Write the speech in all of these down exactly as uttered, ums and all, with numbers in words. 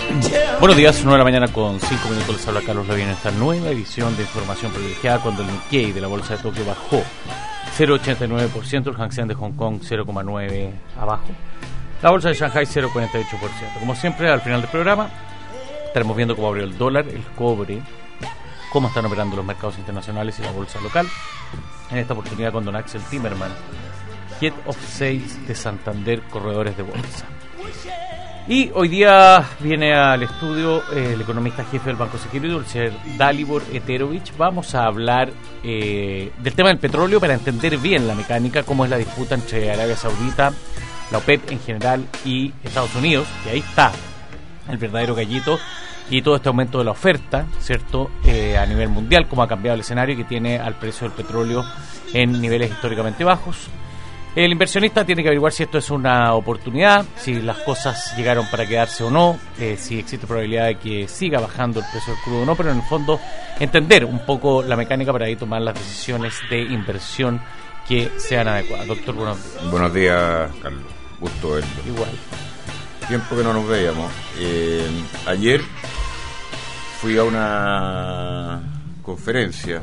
Buenos días, nueve de la mañana con cinco minutos, les habla Carlos Lavín en esta nueva edición de Información Privilegiada, cuando el Nikkei de la Bolsa de Tokio bajó cero coma ochenta y nueve por ciento, el Hang Seng de Hong Kong cero coma nueve por ciento abajo, la Bolsa de Shanghai cero coma cuarenta y ocho por ciento. Como siempre, al final del programa estaremos viendo cómo abrió el dólar, el cobre, cómo están operando los mercados internacionales y la bolsa local. En esta oportunidad con don Axel Timerman, Head of Sales de Santander Corredores de Bolsa. Y hoy día viene al estudio eh, el economista jefe del Banco Security, el señor Dalibor Eterovich. Vamos a hablar eh, del tema del petróleo para entender bien la mecánica, cómo es la disputa entre Arabia Saudita, la OPEP en general y Estados Unidos, que ahí está el verdadero gallito, y todo este aumento de la oferta, ¿cierto?, eh, a nivel mundial, cómo ha cambiado el escenario que tiene al precio del petróleo en niveles históricamente bajos. El inversionista tiene que averiguar si esto es una oportunidad, si las cosas llegaron para quedarse o no, eh, si existe probabilidad de que siga bajando el precio del crudo o no, pero en el fondo entender un poco la mecánica para ahí tomar las decisiones de inversión que sean adecuadas. Doctor, buenos días. Buenos días, Carlos. Gusto verlo. Igual. Tiempo que no nos veíamos. Eh, ayer fui a una conferencia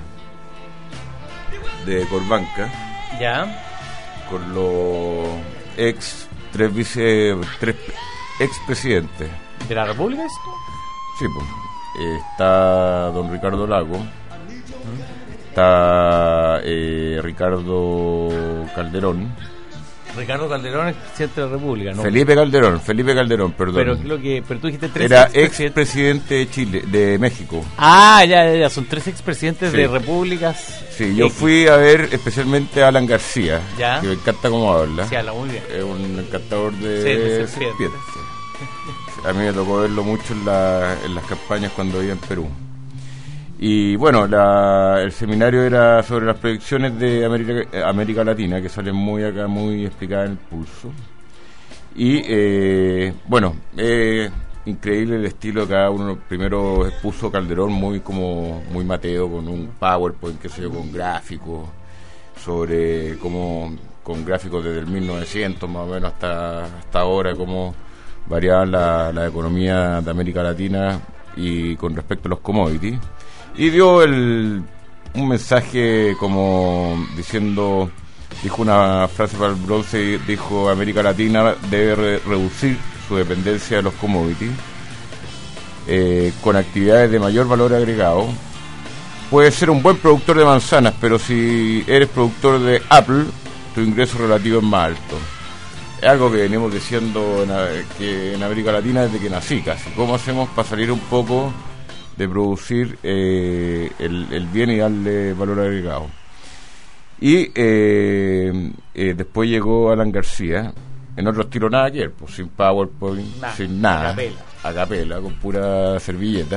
de Corbanca. Ya. Con los ex tres vice tres ex presidentes de la República, ¿esto? Sí, pues eh, está don Ricardo Lago, ¿Mm? está eh, Ricardo Calderón. Ricardo Calderón es presidente de la República, ¿no? Felipe Calderón, Felipe Calderón, perdón. Pero lo que, pero tú dijiste tres. Era ex presidente de Chile, de México. Ah, ya, ya, ya, son tres expresidentes sí. de repúblicas. Sí, yo X. fui a ver especialmente a Alan García, ¿Ya? que me encanta cómo habla. Sí, habla muy bien. Es un encantador de, sí, de serpientes. A mí me tocó verlo mucho en, la, en las campañas cuando vivía en Perú. Y bueno, la, el seminario era sobre las proyecciones de América, América Latina, que salen muy acá, muy explicadas en el pulso. Y eh, bueno, eh, increíble el estilo de cada uno. Primero expuso Calderón muy como muy Mateo, con un PowerPoint, qué sé yo, con gráficos, sobre cómo, con gráficos desde el mil novecientos más o menos hasta, hasta ahora, cómo variaban la, la economía de América Latina y con respecto a los commodities. Y dio el, un mensaje como diciendo, dijo una frase para el bronce, dijo: América Latina debe re- reducir su dependencia de los commodities eh, con actividades de mayor valor agregado. Puede ser un buen productor de manzanas, pero si eres productor de Apple, tu ingreso relativo es más alto. Es algo que venimos diciendo en, que en América Latina desde que nací casi. ¿Cómo hacemos para salir un poco de producir eh, el, el bien y darle valor agregado? Y eh, eh, después llegó Alan García, en otro estilo nada que ver, pues, sin PowerPoint, nah, sin nada, a capela. a capela, con pura servilleta.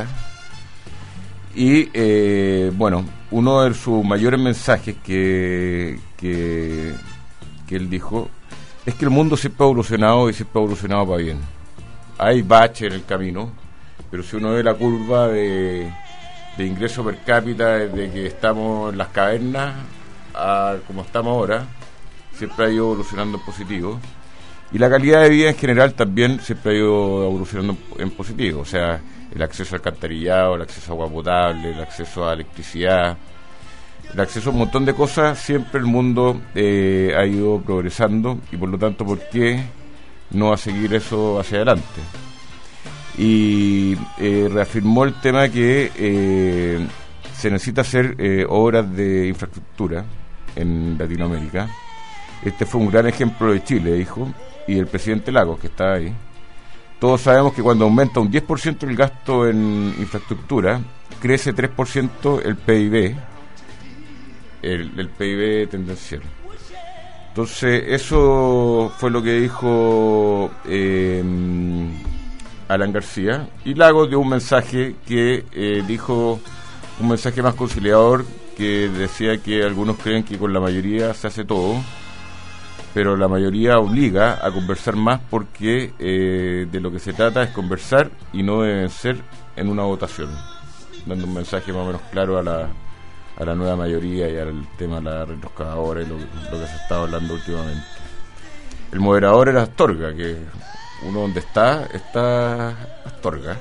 Y eh, bueno, uno de sus mayores mensajes que, que, que él dijo es que el mundo siempre ha evolucionado y siempre ha evolucionado para bien. Hay baches en el camino, pero si uno ve la curva de, de ingreso per cápita desde que estamos en las cavernas a como estamos ahora, siempre ha ido evolucionando en positivo. Y la calidad de vida en general también siempre ha ido evolucionando en positivo. O sea, el acceso al alcantarillado, el acceso a agua potable, el acceso a electricidad, el acceso a un montón de cosas, siempre el mundo eh, ha ido progresando, y por lo tanto, ¿por qué no va a seguir eso hacia adelante? Y eh, reafirmó el tema que eh, se necesita hacer eh, obras de infraestructura en Latinoamérica. Este fue un gran ejemplo de Chile, dijo, y el presidente Lagos, que está ahí. Todos sabemos que cuando aumenta un diez por ciento el gasto en infraestructura, crece tres por ciento el P I B, el, el P I B tendencial. Entonces, eso fue lo que dijo eh, Alan García, y Lagos dio un mensaje que eh, dijo, un mensaje más conciliador, que decía que algunos creen que con la mayoría se hace todo, pero la mayoría obliga a conversar más, porque eh, de lo que se trata es conversar y no de vencer en una votación, dando un mensaje más o menos claro a la a la nueva mayoría y al tema de la retroscadora y lo, lo que se está hablando últimamente. El moderador era Astorga, que uno donde está, está Astorga.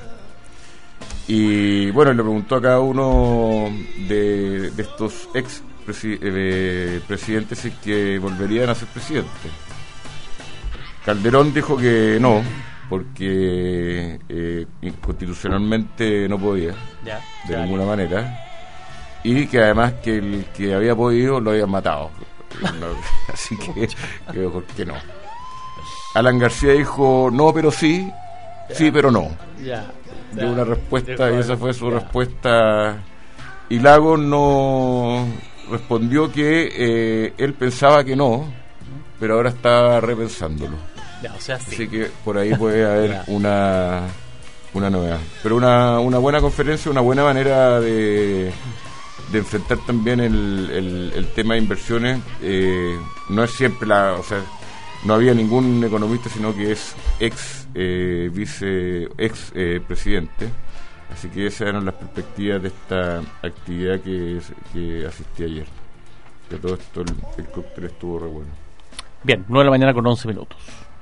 Y bueno, le preguntó a cada uno de, de estos ex presi- eh, presidentes si es que volverían a ser presidentes. Calderón dijo que no, porque eh, constitucionalmente no podía, ya, de ya, ninguna ya. manera, y que además que el que había podido lo habían matado. Así que, que mejor que no. Alan García dijo no, pero sí, ya. sí, pero no. Ya. Dio una respuesta Dejo y esa fue su ya. respuesta. Y Lagos no respondió que eh, él pensaba que no, pero ahora está repensándolo. Ya, o sea, sí. Así que por ahí puede haber una una novedad. Pero una, una buena conferencia, una buena manera de, de enfrentar también el, el, el tema de inversiones. Eh, no es siempre la... O sea, no había ningún economista, sino que es ex eh, vice, ex eh, presidente. Así que esas eran las perspectivas de esta actividad que, que asistí ayer. De todo esto, el, el cóctel estuvo re bueno. Bien, nueve de la mañana con once minutos.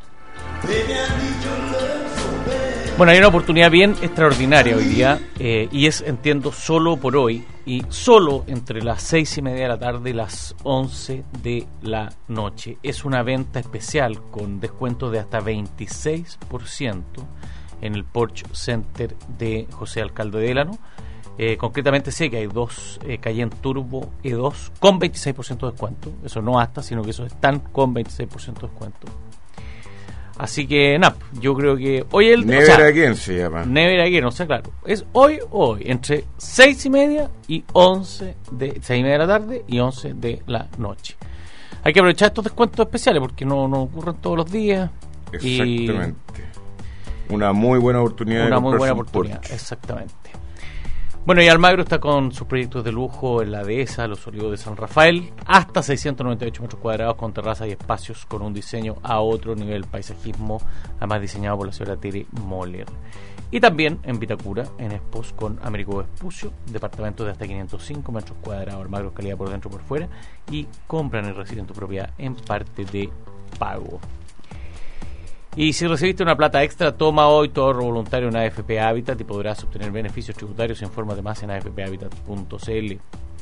Bueno, hay una oportunidad bien extraordinaria hoy día, eh, y es, entiendo, solo por hoy, y solo entre las seis y media de la tarde y las once de la noche. Es una venta especial con descuento de hasta veintiséis por ciento en el Porsche Center de José Alcalde de Delano. Eh, concretamente sé que hay dos eh, Cayenne Turbo E dos con veintiséis por ciento de descuento. Eso no hasta, sino que esos están con veintiséis por ciento de descuento. Así que, nada, yo creo que hoy el... Never o sea, Again se llama. Never Again, o sea, claro. Es hoy, hoy, entre seis y media y once de... seis y media de la tarde y once de la noche. Hay que aprovechar estos descuentos especiales porque no, no ocurren todos los días. Exactamente. Y una muy buena oportunidad. Una de muy buena oportunidad, Porsche. Exactamente. Bueno, y Almagro está con sus proyectos de lujo en la dehesa, los Olivos de San Rafael, hasta seiscientos noventa y ocho metros cuadrados con terrazas y espacios con un diseño a otro nivel, paisajismo, además diseñado por la señora Tere Moller. Y también en Vitacura, en Expos con Américo Vespucio, departamentos de hasta quinientos cinco metros cuadrados, Almagro calidad por dentro y por fuera, y compran y reciben tu propiedad en parte de pago. Y si recibiste una plata extra, toma hoy tu ahorro voluntario en A F P Habitat y podrás obtener beneficios tributarios. Infórmate más en a f p habitat punto c l.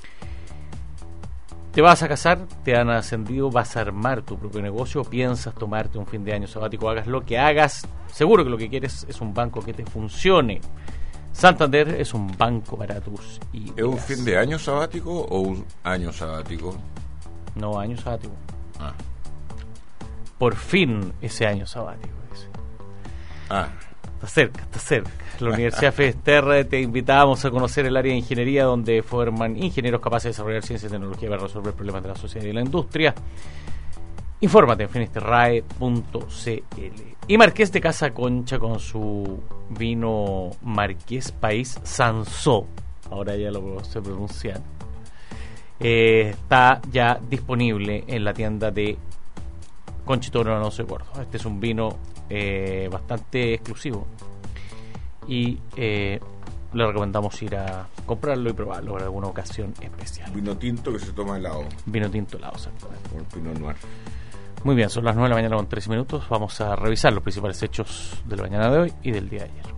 ¿Te vas a casar? ¿Te han ascendido? ¿Vas a armar tu propio negocio? ¿Piensas tomarte un fin de año sabático? Hagas lo que hagas. Seguro que lo que quieres es un banco que te funcione. Santander es un banco para tus ideas. ¿Es un fin de año sabático o un año sabático? No, año sabático. Ah. Por fin ese año sabático. Ese. Ah. Está cerca, está cerca. La Universidad Finisterre te invitamos a conocer el área de ingeniería donde forman ingenieros capaces de desarrollar ciencia y tecnología para resolver problemas de la sociedad y la industria. Infórmate en finisterrae punto c l. Y Marqués de Casa Concha con su vino Marqués País Sansó, ahora ya lo sé pronunciar, eh, está ya disponible en la tienda de Conchitoro No Soy Gordo. Este es un vino eh, bastante exclusivo y eh, le recomendamos ir a comprarlo y probarlo en alguna ocasión especial. Vino tinto que se toma helado. Vino tinto helado, exactamente. Como el Pinot Noir. Muy bien, son las nueve de la mañana con trece minutos. Vamos a revisar los principales hechos de la mañana de hoy y del día de ayer.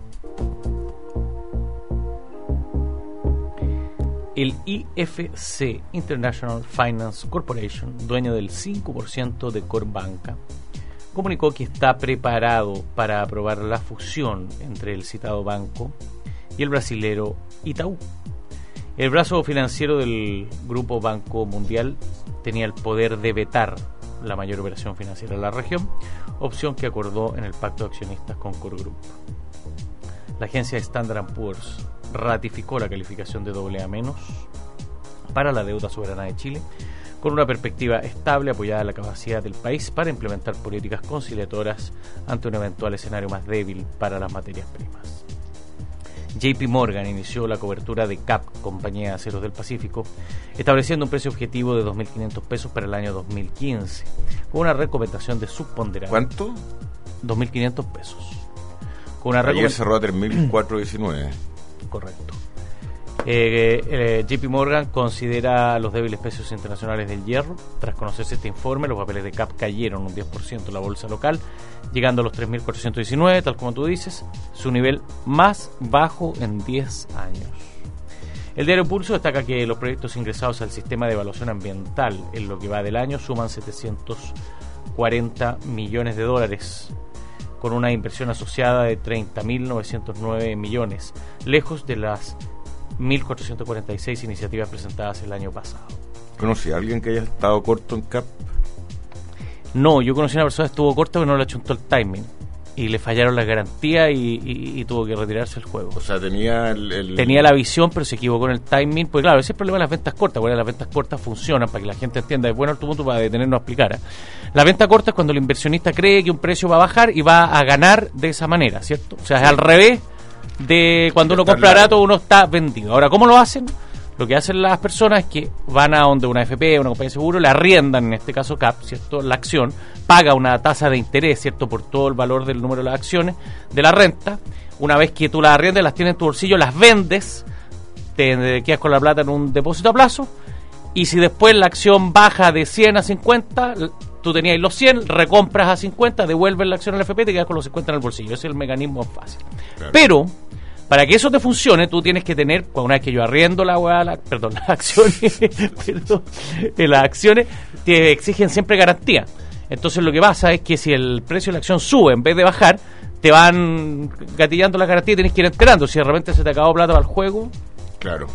El I F C, International Finance Corporation, dueño del cinco por ciento de Corbanca, comunicó que está preparado para aprobar la fusión entre el citado banco y el brasilero Itaú. El brazo financiero del Grupo Banco Mundial tenía el poder de vetar la mayor operación financiera de la región, opción que acordó en el pacto de accionistas con Core Group. La agencia Standard and Poor's ratificó la calificación de doble A menos para la deuda soberana de Chile, con una perspectiva estable apoyada en la capacidad del país para implementar políticas conciliadoras ante un eventual escenario más débil para las materias primas. J P Morgan inició la cobertura de C A P, Compañía de Aceros del Pacífico, estableciendo un precio objetivo de dos mil quinientos pesos para el año dos mil quince, con una recomendación de subponderar. ¿Cuánto? dos mil quinientos pesos. Con una Ayer recomend- cerró a tres mil cuatrocientos diecinueve. Correcto. Eh, eh, J P Morgan considera los débiles precios internacionales del hierro. Tras conocerse este informe, los papeles de C A P cayeron un diez por ciento en la bolsa local, llegando a los tres mil cuatrocientos diecinueve, tal como tú dices, su nivel más bajo en diez años. El diario Pulso destaca que los proyectos ingresados al sistema de evaluación ambiental en lo que va del año suman setecientos cuarenta millones de dólares, con una inversión asociada de treinta mil novecientos nueve millones, lejos de las mil cuatrocientos cuarenta y seis iniciativas presentadas el año pasado. ¿Conocí a alguien que haya estado corto en C A P? No, yo conocí a una persona que estuvo corta pero no le achuntó el timing y le fallaron las garantías y, y, y tuvo que retirarse del juego. O sea, tenía el, el... tenía la visión pero se equivocó en el timing, pues claro, ese es el problema de las ventas cortas. Bueno, las ventas cortas funcionan para que la gente entienda, es bueno el tu punto para detenernos a explicar. La venta corta es cuando el inversionista cree que un precio va a bajar y va a ganar de esa manera, ¿cierto? O sea, es al revés de cuando uno compra barato, uno está vendido. Ahora, ¿cómo lo hacen? Lo que hacen las personas es que van a donde una F P, una compañía de seguro, le arriendan, en este caso C A P, ¿cierto?, la acción, paga una tasa de interés, ¿cierto?, por todo el valor del número de las acciones, de la renta. Una vez que tú las arriendas, las tienes en tu bolsillo, las vendes, te quedas con la plata en un depósito a plazo, y si después la acción baja de cien a cincuenta, tú tenías los cien, recompras a cincuenta, devuelves la acción a la F P y te quedas con los cincuenta en el bolsillo. Ese es el mecanismo fácil. Claro. Pero para que eso te funcione, tú tienes que tener, una vez que yo arriendo la hueá, la, perdón, las acciones, perdón, las acciones te exigen siempre garantía. Entonces lo que pasa es que si el precio de la acción sube en vez de bajar, te van gatillando la garantía y tienes que ir enterando. Si de repente se te acabó plata para el juego. Claro.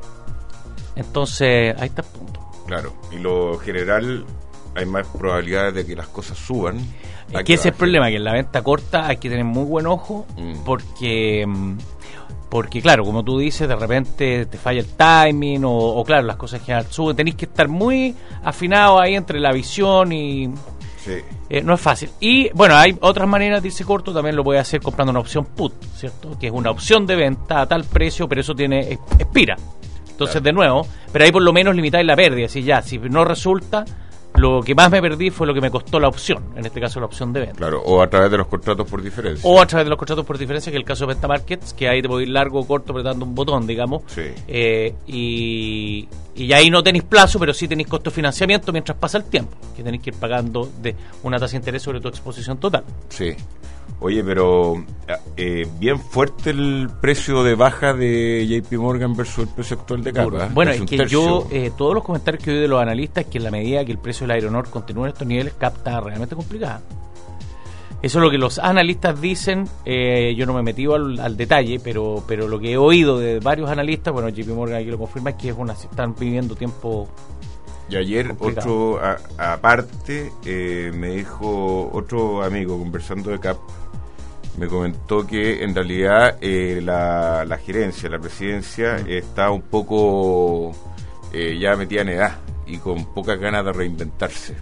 Entonces, ahí está el punto. Claro. Y lo general, hay más probabilidades de que las cosas suban. Es que ese es el problema, que en la venta corta hay que tener muy buen ojo, mm. porque... Porque, claro, como tú dices, de repente te falla el timing o, o claro, las cosas en general suben. Tenéis que estar muy afinados ahí entre la visión y... Sí. Eh, no es fácil. Y, bueno, hay otras maneras de irse corto. También lo puedes hacer comprando una opción put, ¿cierto? Que es una opción de venta a tal precio, pero eso tiene expira. Entonces, claro, de nuevo, pero ahí por lo menos limitáis la pérdida. Si ya, si no resulta... Lo que más me perdí fue lo que me costó la opción, en este caso la opción de venta. Claro, o a través de los contratos por diferencia. O a través de los contratos por diferencia, que es el caso de Venta Markets, que ahí te podéis ir largo o corto apretando un botón, digamos. Sí. Eh, y, y ahí no tenéis plazo, pero sí tenéis costo de financiamiento mientras pasa el tiempo, que tenéis que ir pagando de una tasa de interés sobre tu exposición total. Sí. Oye, pero eh, bien fuerte el precio de baja de J P Morgan versus el precio actual de C A P. ¿eh? Bueno, es que tercio. yo, eh, todos los comentarios que oí de los analistas, que en la medida que el precio del Aeronor continúe en estos niveles, C A P está realmente complicada. Eso es lo que los analistas dicen. eh, yo no me he metido al, al detalle, pero pero lo que he oído de varios analistas, bueno, J P Morgan aquí lo confirma, es que es una, están viviendo tiempo. Y ayer complicado. Otro, a, aparte, eh, me dijo otro amigo conversando de C A P, me comentó que en realidad eh, la, la gerencia, la presidencia, mm. está un poco eh, ya metida en edad y con pocas ganas de reinventarse.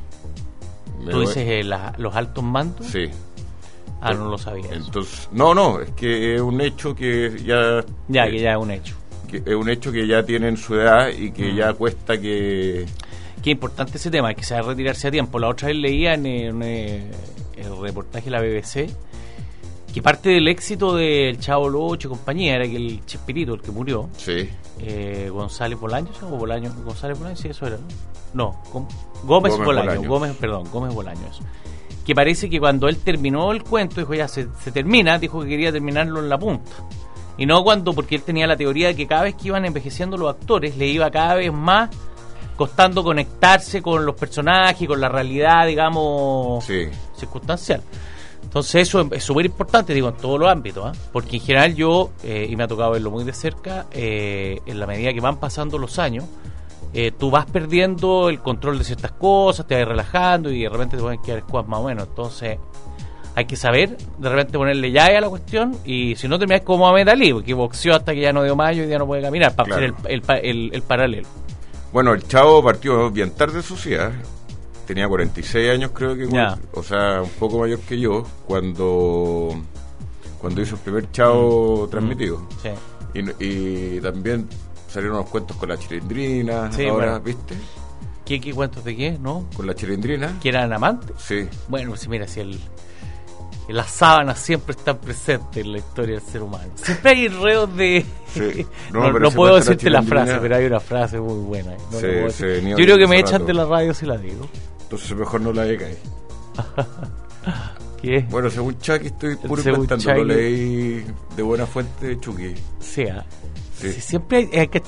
¿Tú dices eh, la, los altos mandos? Sí. Ah, no lo sabía. Entonces, eso. no, no, es que es un hecho que ya... Ya, eh, que ya es un hecho. Que es un hecho que ya tienen su edad y que mm. ya cuesta que... Qué importante ese tema, que se va a retirarse a tiempo. La otra vez leía en, en, en el reportaje de la B B C que parte del éxito del Chavo Ocho y compañía era que el Chespirito, el que murió, sí. eh, González Bolaños, o Bolaños, González Bolaños, sí, eso era, ¿no? No, Gómez, Gómez Bolaños, Bolaños. Gómez, perdón, Gómez Bolaños. Que parece que cuando él terminó el cuento, dijo ya se, se termina, dijo que quería terminarlo en la punta. Y no cuando, porque él tenía la teoría de que cada vez que iban envejeciendo los actores, le iba cada vez más costando conectarse con los personajes, con la realidad, digamos, sí. circunstancial. Entonces eso es súper importante, digo, en todos los ámbitos, ¿eh? Porque en general yo, eh, y me ha tocado verlo muy de cerca, eh, en la medida que van pasando los años, eh, tú vas perdiendo el control de ciertas cosas, te vas relajando y de repente te pueden quedar squads más o menos. Entonces hay que saber de repente ponerle llave a la cuestión, y si no terminas como a Metalí, porque boxeó hasta que ya no dio mayo y ya no puede caminar, para claro. hacer el, el, el, el paralelo. Bueno, el Chavo partió bien tarde, eso sí, ¿eh? Tenía cuarenta y seis años, creo que, yeah. o sea, un poco mayor que yo, cuando cuando hizo el primer Chavo mm. transmitido. Mm. Sí. Y, y también salieron unos cuentos con la Chilindrina, sí, ahora, bueno. ¿viste? ¿Qué, ¿Qué cuentos de qué? ¿No? Con la Chilindrina. ¿Que eran amantes? Sí. Bueno, si mira, si el las sábanas siempre están presentes en la historia del ser humano. Siempre hay enredos de... Sí. No, no, no puedo decirte la frase, pero hay una frase muy buena. No se, se Yo creo que me echan de la radio si la digo. Entonces mejor no la diga ahí. ¿Qué? Bueno, según Chucky estoy puro inventando, Chucky... lo leí de buena fuente de Chucky. Sí, ¿eh? Sí. Sí, siempre hay... hay que...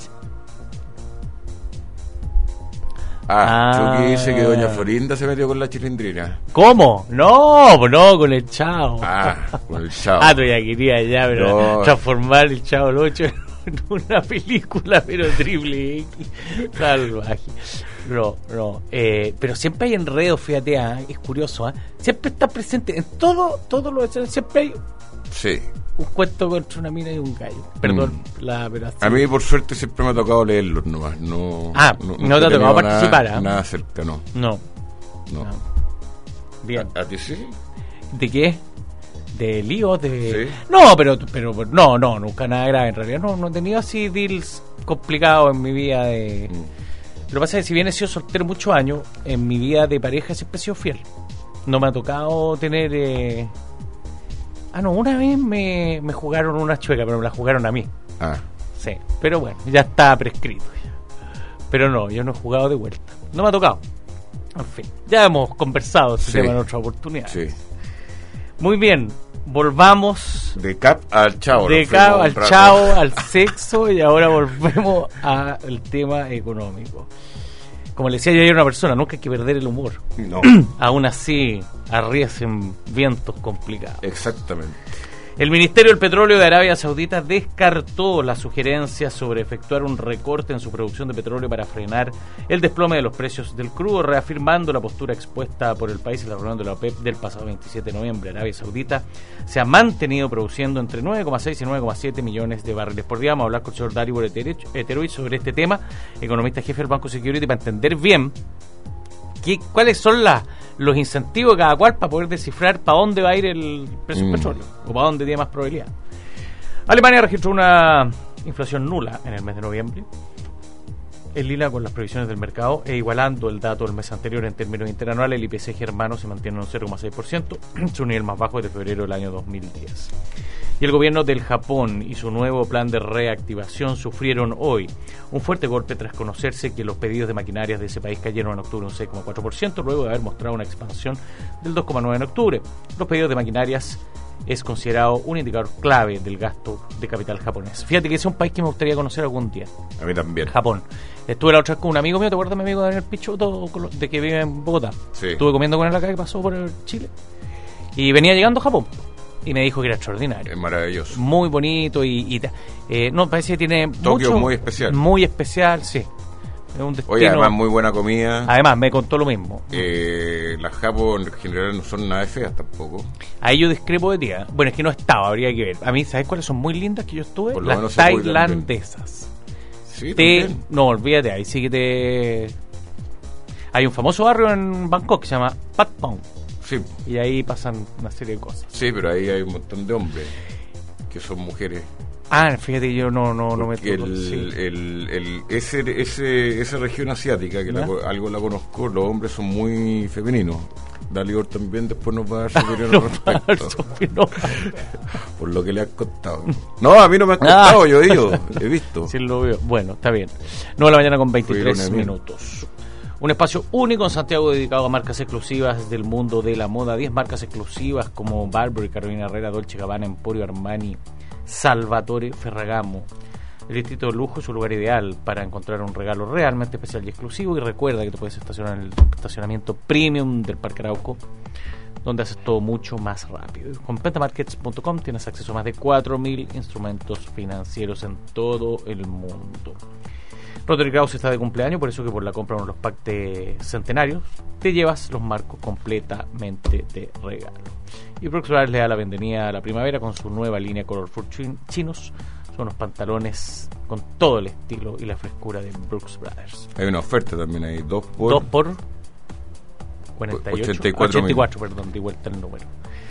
Ah, ah, Chucky dice que doña Florinda se metió con la Chilindrina. ¿Cómo? No, no, con el Chavo. Ah, con el Chavo. Ah, tú ya querías ya, pero no. Transformar el Chavo el ocho en una película, pero triple X. Salvaje. No, no. Eh, pero siempre hay enredos, fíjate, ¿eh? Es curioso, ¿eh? Siempre está presente en todo, todo lo que siempre hay. Sí. Un cuento contra una mina y un gallo. Perdón, mm. la operación. A mí, por suerte, siempre me ha tocado leerlos nomás. No, ah, no, no, no te ha tocado participar. Nada, ¿eh? Nada cerca, no. No. No. no. Bien. ¿A, ¿A ti sí? ¿De qué? ¿De líos? De... ¿Sí? No, pero, pero no, no, nunca nada grave. En realidad no, no he tenido así deals complicados en mi vida de... Mm. Lo que pasa es que si bien he sido soltero muchos años, en mi vida de pareja siempre he sido fiel. No me ha tocado tener... Eh... Ah, no, una vez me, me jugaron una chueca, pero me la jugaron a mí. Ah. Sí, pero bueno, ya está prescrito. Pero no, yo no he jugado de vuelta. No me ha tocado. En fin, ya hemos conversado este sí. tema en otra oportunidad. Sí. Muy bien, volvamos... De Cap al Chavo. De Cap al Chavo, al sexo, y ahora volvemos al tema económico. Como le decía yo ayer a una persona, nunca hay que perder el humor. No. Aún así, arriesguen vientos complicados. Exactamente. El Ministerio del Petróleo de Arabia Saudita descartó la sugerencia sobre efectuar un recorte en su producción de petróleo para frenar el desplome de los precios del crudo, reafirmando la postura expuesta por el país en la reunión de la OPEP del pasado veintisiete de noviembre. Arabia Saudita se ha mantenido produciendo entre nueve coma seis y nueve coma siete millones de barriles por día. Vamos a hablar con el señor Dalibor Eterovich sobre este tema, economista jefe del Banco Security, para entender bien qué, cuáles son las los incentivos de cada cual para poder descifrar para dónde va a ir el precio del mm. petróleo o para dónde tiene más probabilidad. Alemania registró una inflación nula en el mes de noviembre, en línea con las previsiones del mercado e igualando el dato del mes anterior en términos interanuales. El I P C germano se mantiene en un cero coma seis por ciento, su nivel más bajo desde febrero del año dos mil diez. Y el gobierno del Japón y su nuevo plan de reactivación sufrieron hoy un fuerte golpe tras conocerse que los pedidos de maquinarias de ese país cayeron en octubre un seis coma cuatro por ciento, luego de haber mostrado una expansión del dos coma nueve por ciento en octubre. Los pedidos de maquinarias es considerado un indicador clave del gasto de capital japonés. Fíjate que ese es un país que me gustaría conocer algún día. A mí también. Japón. Estuve la otra vez con un amigo mío, ¿te acuerdas mi amigo Daniel Pichotto, de que vive en Bogotá? Sí. Estuve comiendo con él acá, que pasó por Chile. Y venía llegando a Japón. Y me dijo que era extraordinario. Es maravilloso. Muy bonito y... y eh, no, parece que tiene... Tokio mucho, muy especial. Muy especial, sí. Es un destino... Oye, además muy buena comida. Además, me contó lo mismo. Eh, las Japón en general no son nada feas tampoco. Ahí yo discrepo de ti. ¿eh? Bueno, es que no estaba, habría que ver. A mí, ¿sabes cuáles son muy lindas que yo estuve? Por lo las menos tailandesas. Sí, te, también. No, olvídate, ahí sí que te... Hay un famoso barrio en Bangkok que se llama Patpong. Sí. Y ahí pasan una serie de cosas. Sí, pero ahí hay un montón de hombres que son mujeres. Ah, fíjate, yo no, no, no me toco. El, sí. el, el, ese, ese, esa región asiática, que la, algo la conozco, los hombres son muy femeninos. Dalibor también después nos va a dar su opinión al respecto. No. Por lo que le has contado. No, a mí no me has contado, ah. yo digo, he visto. Sí, lo veo. Bueno, está bien. nueve de la mañana con veintitrés minutos. Un espacio único en Santiago dedicado a marcas exclusivas del mundo de la moda. diez marcas exclusivas como Burberry, Carolina Herrera, Dolce Gabbana, Emporio Armani, Salvatore Ferragamo. El distrito de lujo es un lugar ideal para encontrar un regalo realmente especial y exclusivo. Y recuerda que te puedes estacionar en el estacionamiento premium del Parque Arauco, donde haces todo mucho más rápido. Con pentamarkets punto com tienes acceso a más de cuatro mil instrumentos financieros en todo el mundo. Rotary Kraus está de cumpleaños, por eso que por la compra de los packs centenarios te llevas los marcos completamente de regalo. Y Brooks Brothers le da la bienvenida a la primavera con su nueva línea Colorful chinos. Son unos pantalones con todo el estilo y la frescura de Brooks Brothers. Hay una oferta también ahí, dos por... Dos por cuarenta y ocho, ochenta y cuatro, ochenta y cuatro perdón, de vuelta el número.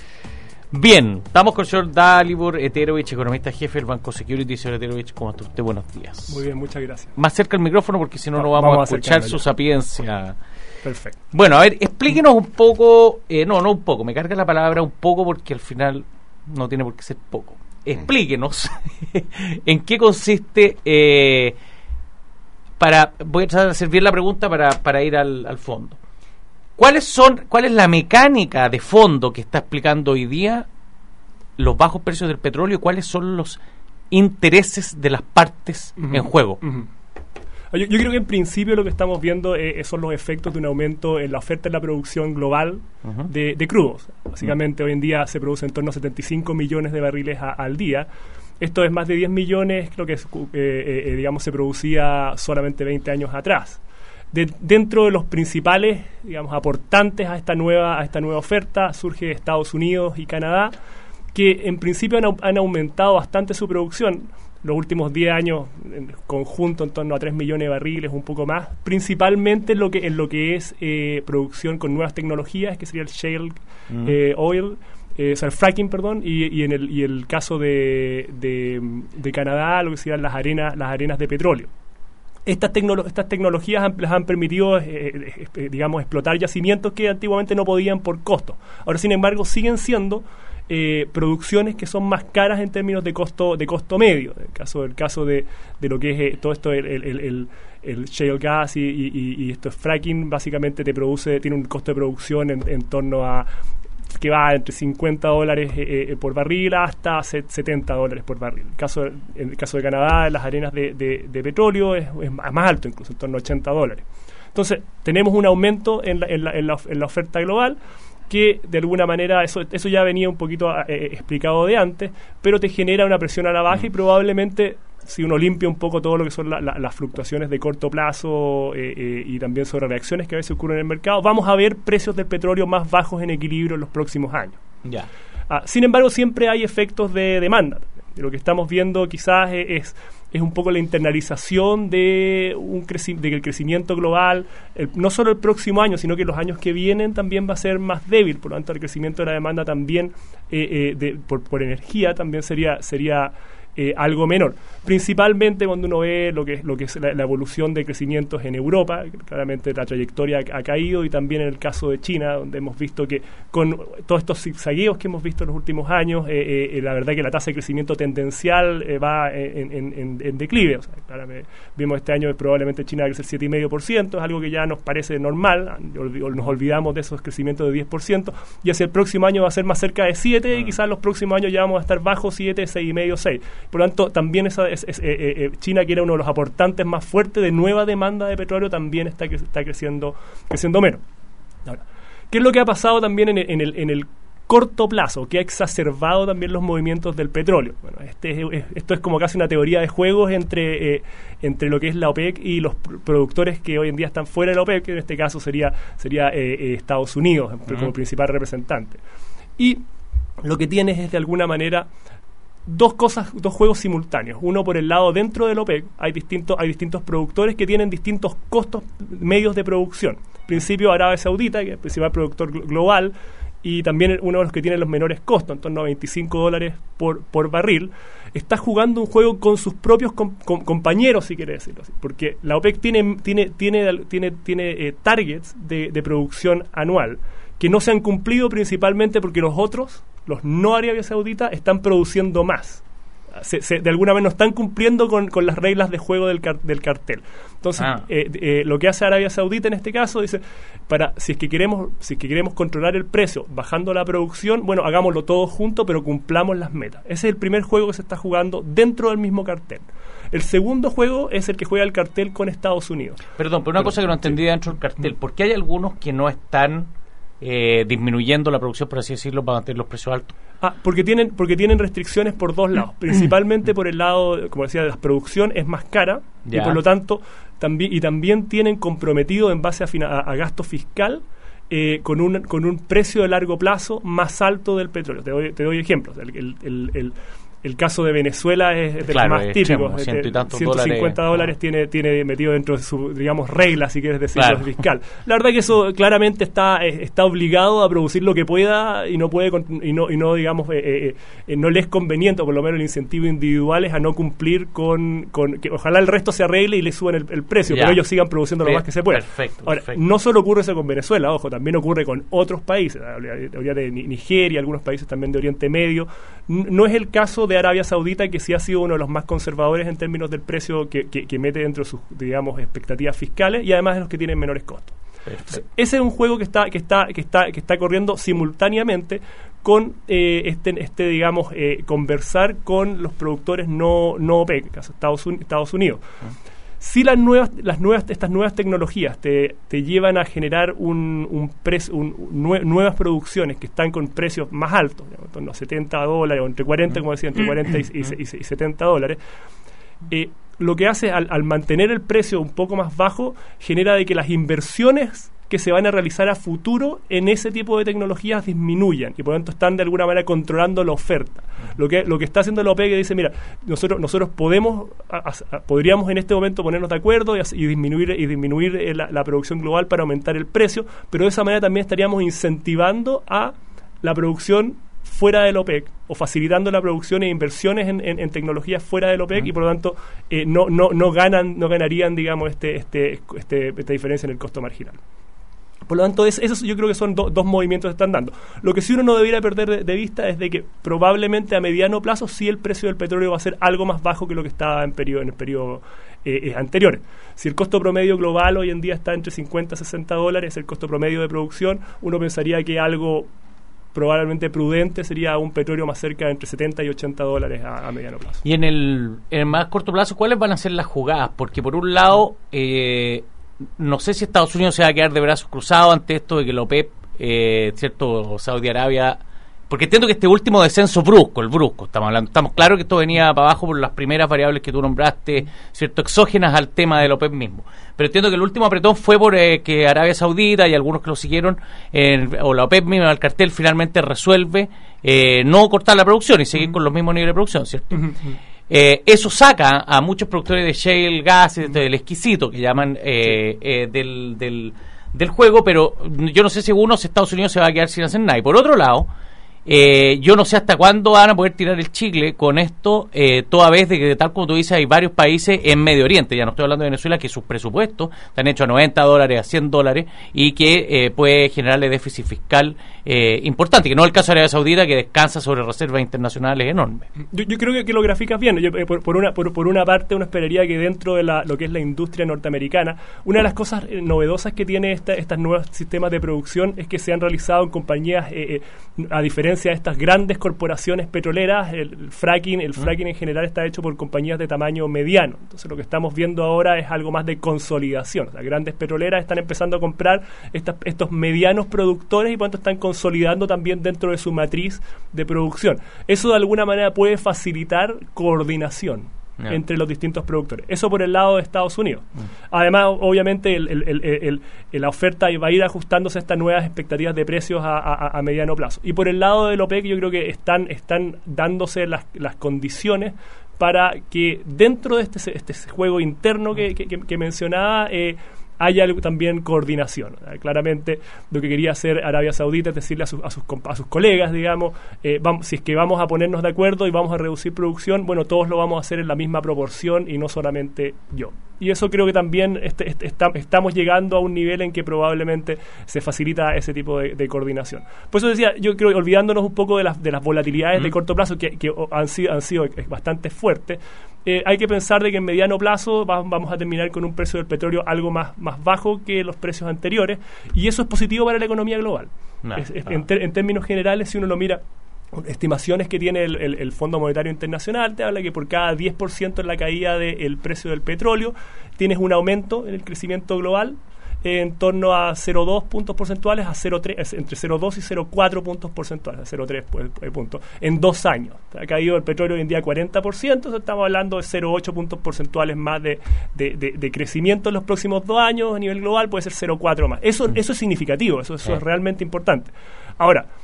Bien, estamos con el señor Dalibor Eterovich, economista jefe del Banco Security. Señor Eterovich, ¿cómo está usted? Buenos días. Muy bien, muchas gracias. Más cerca el micrófono porque si no, no vamos, vamos a escuchar su sapiencia. Perfecto. Bueno, a ver, explíquenos un poco, eh, no, no un poco, me carga la palabra un poco porque al final no tiene por qué ser poco. Explíquenos en qué consiste, eh, para, voy a tratar de hacer bien la pregunta para, para ir al, al fondo. ¿Cuáles son, cuál es la mecánica de fondo que está explicando hoy día los bajos precios del petróleo y cuáles son los intereses de las partes uh-huh. en juego? Uh-huh. Yo, yo creo que en principio lo que estamos viendo eh, son los efectos de un aumento en la oferta y la producción global uh-huh. de, de crudos. Básicamente uh-huh. hoy en día se produce en torno a setenta y cinco millones de barriles a, al día. Esto es más de diez millones, creo que es, eh, eh, digamos se producía solamente veinte años atrás. De, dentro de los principales, digamos, aportantes a esta nueva a esta nueva oferta surge Estados Unidos y Canadá, que en principio han, han aumentado bastante su producción. Los últimos diez años, en conjunto, en torno a tres millones de barriles, un poco más, principalmente en lo que, en lo que es eh, producción con nuevas tecnologías, que sería el shale mm. eh, oil, eh, o sea, el fracking, perdón, y, y en el y el caso de, de, de Canadá, lo que serían las arenas, las arenas de petróleo. Estas, tecnolo- estas tecnologías han, les han permitido, eh, eh, digamos, explotar yacimientos que antiguamente no podían por costo. Ahora, sin embargo, siguen siendo Eh, producciones que son más caras en términos de costo de costo medio. El caso el caso de, de lo que es eh, todo esto el, el, el, el shale gas y, y, y esto es fracking, básicamente te produce tiene un costo de producción en, en torno a que va entre cincuenta dólares eh, eh, por barril hasta setenta dólares por barril. El caso en el caso de Canadá, en las arenas de, de, de petróleo es, es más alto, incluso en torno a ochenta dólares. Entonces tenemos un aumento en la, en la, en la, en la oferta global, que de alguna manera, eso eso ya venía un poquito eh, explicado de antes, pero te genera una presión a la baja y probablemente, si uno limpia un poco todo lo que son la, la, las fluctuaciones de corto plazo eh, eh, y también sobre reacciones que a veces ocurren en el mercado, vamos a ver precios del petróleo más bajos en equilibrio en los próximos años. Ya. Ah, sin embargo, siempre hay efectos de demanda. Lo que estamos viendo quizás es, es un poco la internalización de, un creci- de que el crecimiento global, el, no solo el próximo año, sino que los años que vienen también va a ser más débil. Por lo tanto, el crecimiento de la demanda también, eh, eh, de, por, por energía, también sería sería eh, algo menor. Principalmente cuando uno ve lo que, lo que es la, la evolución de crecimientos en Europa, claramente la trayectoria ha, ha caído, y también en el caso de China, donde hemos visto que con todos estos zigzagueos que hemos visto en los últimos años, eh, eh, la verdad que la tasa de crecimiento tendencial eh, va en, en, en, en declive. O sea, claramente, vimos este año que probablemente China va a crecer siete coma cinco por ciento, es algo que ya nos parece normal, nos olvidamos de esos crecimientos de diez por ciento, y hacia el próximo año va a ser más cerca de siete, y quizás los próximos años ya vamos a estar bajo siete, seis coma cinco, seis. Por lo tanto, también esa, es, es, eh, eh, China, que era uno de los aportantes más fuertes de nueva demanda de petróleo, también está, está creciendo, creciendo menos. Ahora, ¿qué es lo que ha pasado también en el, en el, en el corto plazo, que ha exacerbado también los movimientos del petróleo? Bueno, este es, es, esto es como casi una teoría de juegos entre, eh, entre lo que es la OPEC y los pr- productores que hoy en día están fuera de la OPEC, que en este caso sería, sería eh, eh, Estados Unidos uh-huh. como principal representante. Y lo que tienes es, de alguna manera, dos cosas, dos juegos simultáneos. Uno, por el lado, dentro del OPEC hay distintos hay distintos productores que tienen distintos costos medios de producción. En principio, Arabia Saudita, que es el principal productor gl- global, y también uno de los que tiene los menores costos, en torno a veinticinco dólares por, por barril, está jugando un juego con sus propios com- com- compañeros, si quiere decirlo así, porque la OPEC tiene tiene tiene tiene, tiene eh, targets de, de producción anual que no se han cumplido, principalmente porque los otros, los no Arabia Saudita, están produciendo más. Se, se, de alguna manera no están cumpliendo con, con las reglas de juego del, car, del cartel. Entonces, ah. eh, eh, lo que hace Arabia Saudita en este caso, dice, para si es que queremos si es que queremos controlar el precio bajando la producción, bueno, hagámoslo todo junto, pero cumplamos las metas. Ese es el primer juego que se está jugando dentro del mismo cartel. El segundo juego es el que juega el cartel con Estados Unidos. Perdón, pero una pero, cosa que no entendí sí. dentro del cartel, ¿por qué hay algunos que no están eh, disminuyendo la producción, por así decirlo, para mantener los precios altos? Ah, porque tienen porque tienen restricciones por dos lados. Principalmente por el lado, como decía, de la producción es más cara, ya. y por lo tanto también y también tienen comprometido en base a, fina, a, a gasto fiscal eh, con un con un precio de largo plazo más alto del petróleo. Te doy, te doy ejemplos. El, el, el, el El caso de Venezuela es, es de claro, los más típicos. Extremo, ciento y tantos ciento cincuenta dólares, dólares tiene, tiene metido dentro de su, digamos, regla, si quieres decirlo, claro. fiscal. La verdad que eso claramente está está obligado a producir lo que pueda y no puede y no, y no digamos, eh, eh, no le es conveniente, o por lo menos el incentivo individual es a no cumplir con, con que ojalá el resto se arregle y le suban el, el precio, ya. pero ellos sigan produciendo lo más que se pueda. Perfecto, Ahora, perfecto. no solo ocurre eso con Venezuela, ojo, también ocurre con otros países, habría de Nigeria, algunos países también de Oriente Medio. No es el caso de Arabia Saudita, que sí ha sido uno de los más conservadores en términos del precio que, que, que mete dentro de sus, digamos, expectativas fiscales, y además de los que tienen menores costos. Entonces, ese es un juego que está que está que está que está corriendo simultáneamente con eh, este este digamos eh, conversar con los productores no no OPEC, caso Estados Unidos, Estados Unidos. Uh-huh. Si las nuevas, las nuevas, estas nuevas tecnologías te, te llevan a generar un, un precio, un, nue, nuevas producciones que están con precios más altos, digamos, en torno a setenta dólares o entre cuarenta, como decía, entre cuarenta y, y, y, y setenta dólares, eh, lo que hace al, al mantener el precio un poco más bajo, genera de que las inversiones que se van a realizar a futuro en ese tipo de tecnologías disminuyan y por lo tanto están de alguna manera controlando la oferta. Lo que lo que está haciendo la OPEC que dice, mira, nosotros nosotros podemos a, a, podríamos en este momento ponernos de acuerdo y, y disminuir y disminuir eh, la, la producción global para aumentar el precio, pero de esa manera también estaríamos incentivando a la producción fuera del OPEC o facilitando la producción e inversiones en, en, en tecnologías fuera del OPEC uh-huh. y por lo tanto eh, no no no ganan no ganarían digamos este este este esta diferencia en el costo marginal. Por lo tanto, es, esos yo creo que son do, dos movimientos que están dando. Lo que sí uno no debería perder de, de vista es de que probablemente a mediano plazo sí el precio del petróleo va a ser algo más bajo que lo que estaba en, periodo, en el periodo eh, eh, anterior. Si el costo promedio global hoy en día está entre cincuenta y sesenta dólares, el costo promedio de producción, uno pensaría que algo probablemente prudente sería un petróleo más cerca de entre setenta y ochenta dólares a, a mediano plazo. Y en el, en el más corto plazo, ¿cuáles van a ser las jugadas? Porque por un lado... Eh, no sé si Estados Unidos se va a quedar de brazos cruzados ante esto de que la OPEP, eh, cierto, o Saudi Arabia, porque entiendo que este último descenso brusco, el brusco, estamos hablando, estamos claros que esto venía para abajo por las primeras variables que tú nombraste, cierto, exógenas al tema de la OPEP mismo, pero entiendo que el último apretón fue por eh, que Arabia Saudita y algunos que lo siguieron, eh, o la OPEP misma, el cartel finalmente resuelve eh, no cortar la producción y seguir uh-huh. con los mismos niveles de producción, ¿cierto? Uh-huh. Eh, eso saca a muchos productores de shale gas, del exquisito que llaman eh, sí. eh, del, del, del juego, pero yo no sé si uno, si Estados Unidos se va a quedar sin hacer nada. Y por otro lado, eh, yo no sé hasta cuándo van a poder tirar el chicle con esto, eh, toda vez de que, tal como tú dices, hay varios países en Medio Oriente, ya no estoy hablando de Venezuela, que sus presupuestos están hechos a noventa dólares, a cien dólares, y que eh, puede generarle déficit fiscal eh, importante, que no es el caso de Arabia Saudita, que descansa sobre reservas internacionales enormes. Yo, yo creo que, que lo graficas bien. Yo, eh, por, por, una, por, por una parte, uno esperaría que dentro de la, lo que es la industria norteamericana, una de las cosas eh, novedosas que tiene esta, estos nuevos sistemas de producción es que se han realizado en compañías, eh, eh, a diferencia de estas grandes corporaciones petroleras, el, el fracking, el fracking en general está hecho por compañías de tamaño mediano. Entonces lo que estamos viendo ahora es algo más de consolidación. O sea, grandes petroleras están empezando a comprar estas, estos medianos productores y por tanto están consolidando también dentro de su matriz de producción. Eso de alguna manera puede facilitar coordinación Yeah. entre los distintos productores. Eso por el lado de Estados Unidos. Mm. Además, obviamente, el, el, el, el, el, la oferta va a ir ajustándose a estas nuevas expectativas de precios a, a, a mediano plazo. Y por el lado del OPEC, yo creo que están, están dándose las, las condiciones para que dentro de este, este juego interno que, que, que mencionaba, eh, haya también coordinación. Claramente lo que quería hacer Arabia Saudita es decirle a sus, a sus, a sus colegas, digamos, eh, vamos, si es que vamos a ponernos de acuerdo y vamos a reducir producción, bueno, todos lo vamos a hacer en la misma proporción y no solamente yo. Y eso creo que también este, este, está, estamos llegando a un nivel en que probablemente se facilita ese tipo de, de coordinación. Por eso decía, yo creo, olvidándonos un poco de las, de las volatilidades mm. de corto plazo que, que han sido, han sido bastante fuertes, eh, hay que pensar de que en mediano plazo va, vamos a terminar con un precio del petróleo algo más, más bajo que los precios anteriores, y eso es positivo para la economía global. No, es, es, no. En, ter, en términos generales, si uno lo mira, estimaciones que tiene el, el, el Fondo Monetario Internacional te habla que por cada diez por ciento en la caída del precio del petróleo tienes un aumento en el crecimiento global eh, en torno a cero coma dos puntos porcentuales a cero coma tres, entre cero coma dos y cero coma cuatro puntos porcentuales, a cero coma tres puntos en dos años. Ha caído el petróleo hoy en día cuarenta por ciento, entonces estamos hablando de cero coma ocho puntos porcentuales más de, de, de, de crecimiento en los próximos dos años a nivel global, puede ser cero coma cuatro más. Eso, eso es significativo, eso, eso es realmente importante. Ahora,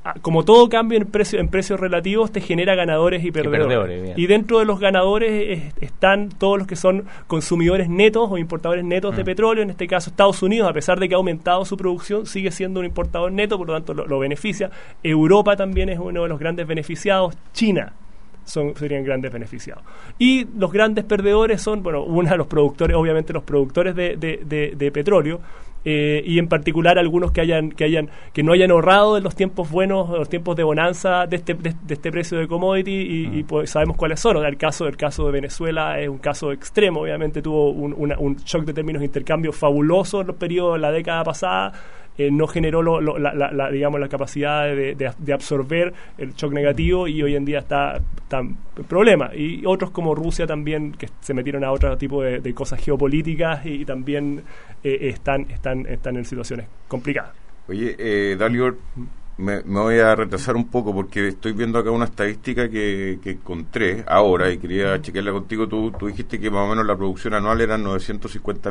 como todo cambio en, precio, en precios relativos, te genera ganadores y perdedores. Y, perdedores, y dentro de los ganadores es, están todos los que son consumidores netos o importadores netos mm. de petróleo. En este caso, Estados Unidos, a pesar de que ha aumentado su producción, sigue siendo un importador neto, por lo tanto lo, lo beneficia. Europa también es uno de los grandes beneficiados. China son serían grandes beneficiados. Y los grandes perdedores son, bueno, una de los productores, obviamente los productores de, de, de, de petróleo, eh, y en particular algunos que hayan que hayan que no hayan ahorrado en los tiempos buenos, los tiempos de bonanza de este de, de este precio de commodity y, mm. y pues sabemos cuáles son. O sea, el caso el caso de Venezuela es un caso extremo. Obviamente tuvo un, una, un shock de términos de intercambio fabuloso en los periodos de la década pasada. Eh, no generó lo, lo, la, la, la, digamos, la capacidad de, de, de absorber el shock negativo y hoy en día está, está en problema. Y otros como Rusia también, que se metieron a otro tipo de, de cosas geopolíticas y, y también eh, están, están, están en situaciones complicadas. Oye, eh, Dalio, me, me voy a retrasar un poco porque estoy viendo acá una estadística que, que encontré ahora y quería chequearla contigo. Tú, tú dijiste que más o menos la producción anual eran novecientos cincuenta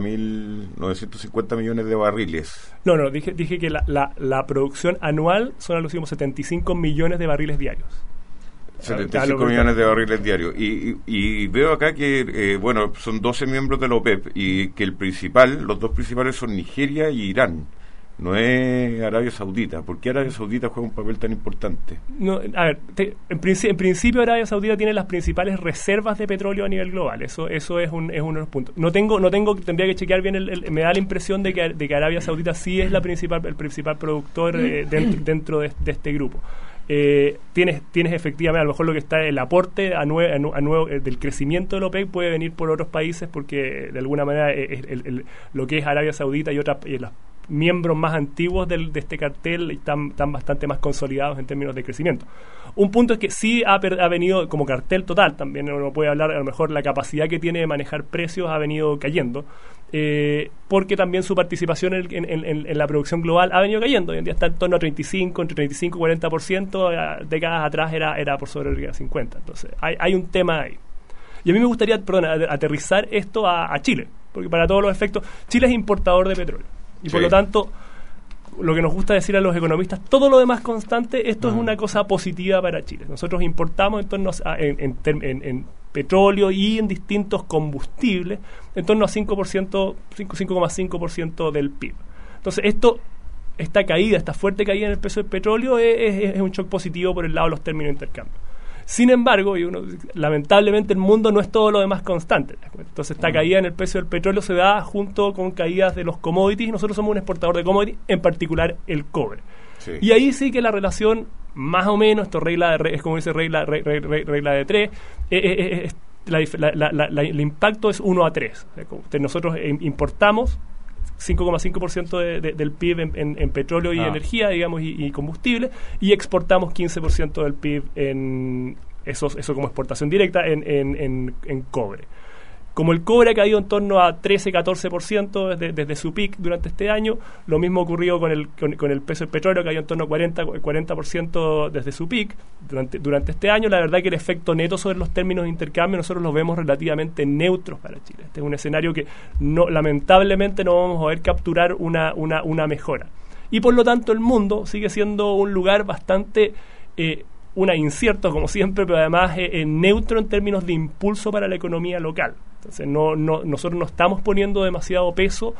millones de barriles. No, no, dije, dije que la, la, la producción anual son a los últimos setenta y cinco millones de barriles diarios. setenta y cinco millones de barriles diarios. Y, y, y veo acá que, eh, bueno, son doce miembros de la OPEP y que el principal, los dos principales son Nigeria y Irán. No es Arabia Saudita. ¿Por qué Arabia Saudita juega un papel tan importante? No, a ver, te, en, princi- en principio Arabia Saudita tiene las principales reservas de petróleo a nivel global. Eso eso es, un, es uno de los puntos. No tengo, no tengo, tendría que chequear bien. El, el, me da la impresión de que, de que Arabia Saudita sí es la principal, el principal productor eh, dentro, dentro de, de este grupo. Eh, tienes tienes efectivamente, a lo mejor lo que está el aporte a nue- a nu- a nuevo, eh, del crecimiento de la OPEC puede venir por otros países porque de alguna manera eh, el, el, lo que es Arabia Saudita y otras y las miembros más antiguos del, de este cartel están, están bastante más consolidados en términos de crecimiento. Un punto es que sí ha, per, ha venido como cartel total, también uno puede hablar, a lo mejor la capacidad que tiene de manejar precios ha venido cayendo, eh, porque también su participación en, en, en, en la producción global ha venido cayendo. Hoy en día está en torno a treinta y cinco, entre treinta y cinco y cuarenta por ciento, décadas atrás era, era por sobre el cincuenta por ciento. Entonces hay, hay un tema ahí. Y a mí me gustaría, perdón, aterrizar esto a, a Chile, porque para todos los efectos, Chile es importador de petróleo. Y sí. Por lo tanto, lo que nos gusta decir a los economistas, todo lo demás constante, esto mm. es una cosa positiva para Chile. Nosotros importamos en torno a, en, en, en, en petróleo y en distintos combustibles en torno a cinco por ciento, cinco coma cinco por ciento del P I B. Entonces, esto, esta caída, esta fuerte caída en el precio del petróleo es, es, es un shock positivo por el lado de los términos de intercambio. Sin embargo, y uno, lamentablemente el mundo no es todo lo demás constante. Entonces esta caída en el precio del petróleo se da junto con caídas de los commodities y nosotros somos un exportador de commodities, en particular el cobre. Sí. Y ahí sí que la relación, más o menos, esto regla de, es como dice regla, regla, regla, regla de tres, eh, eh, eh, la, la, la, la, el impacto es uno a tres. O sea, nosotros importamos cinco coma cinco por ciento de, de, del P I B en, en, en petróleo y ah. energía, digamos, y, y combustible, y exportamos quince por ciento del P I B en eso, eso como exportación directa en, en, en, en cobre. Como el cobre ha caído en torno a trece a catorce por ciento desde, desde su pic durante este año, lo mismo ocurrió con el con, con el peso del petróleo, que cayó en torno a cuarenta por ciento desde su pic durante, durante este año. La verdad que el efecto neto sobre los términos de intercambio nosotros los vemos relativamente neutros para Chile. Este es un escenario que no, lamentablemente no vamos a poder capturar una, una, una mejora. Y por lo tanto el mundo sigue siendo un lugar bastante... Eh, una incierto como siempre, pero además eh, eh, neutro en términos de impulso para la economía local. Entonces no, no nosotros no estamos poniendo demasiado peso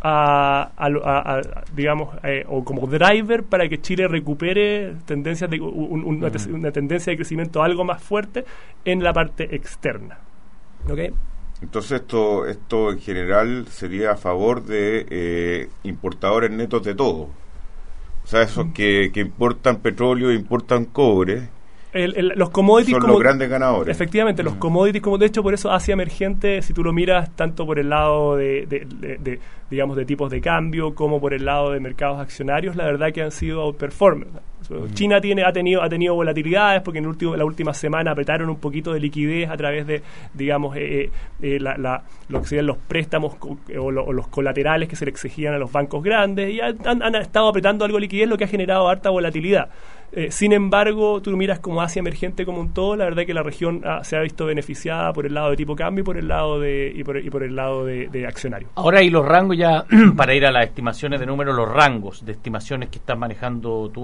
a, a, a, a digamos eh, o como driver para que Chile recupere tendencias de un, un, una, uh-huh. una tendencia de crecimiento algo más fuerte en la parte externa. ¿Okay? Entonces esto esto en general sería a favor de eh, importadores netos de todo. O sea, esos que, que importan petróleo, importan cobre, el, el, los commodities son como, los grandes ganadores. Efectivamente, uh-huh. los commodities, como de hecho por eso Asia emergente, si tú lo miras tanto por el lado de, de, de, de digamos de tipos de cambio como por el lado de mercados accionarios, la verdad que han sido outperformers. Uh-huh. China tiene ha tenido ha tenido volatilidades porque en el último, la última semana apretaron un poquito de liquidez a través de, digamos, eh, eh, la, la, lo que serían los préstamos co- o, lo, o los colaterales que se le exigían a los bancos grandes, y han, han estado apretando algo de liquidez, lo que ha generado harta volatilidad. Eh, sin embargo, tú miras como Asia emergente como un todo, la verdad que la región ah, se ha visto beneficiada por el lado de tipo cambio y por el lado de y por, y por el lado de, de accionario. Ahora, y los rangos ya, para ir a las estimaciones de números, los rangos de estimaciones que estás manejando tú con tus